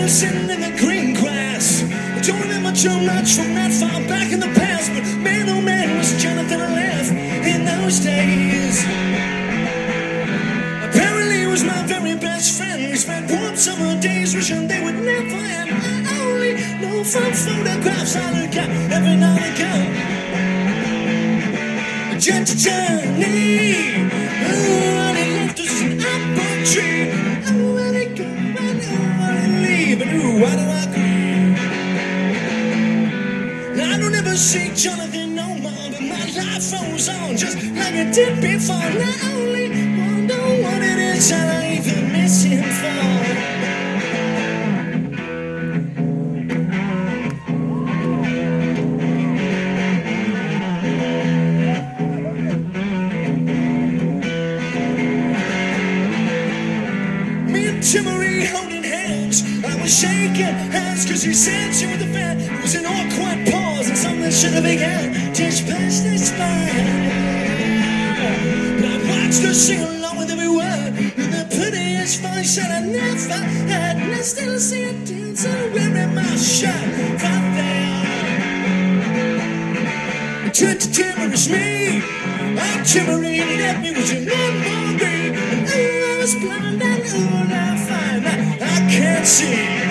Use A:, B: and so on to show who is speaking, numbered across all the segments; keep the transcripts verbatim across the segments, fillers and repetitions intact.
A: sitting in the green grass. I don't remember too much from that far back in the past, but man, oh man, was Jonathan alive in those days. Apparently he was my very best friend. We spent warm summer days wishing they would never end. I only know from photographs I look at every now and again. Just a journey. Oh, and he left us an apple tree. Oh, where they go, I know where they leave. And ooh, why do I grieve? Now, I don't ever see Jonathan no more, but my life goes on just like it did before. And I only wonder what it is I even miss him for. Timmery holding hands, I was shaking hands cause he said she was the fan. It was an awkward pause and something should have began just past us by. But I watched her sing along with every word with the prettiest voice that I never had. And I still see a dancer wearing my shirt right there. It turned to timorous me, I'm timorous and left me with your memory. And ooh, I was blind and ooh, now fine, I, I can't see.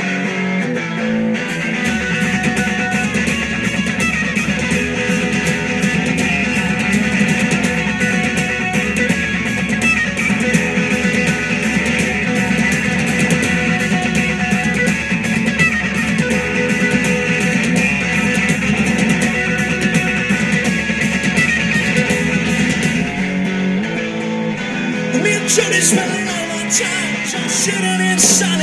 A: Johnny spending all my time just sitting inside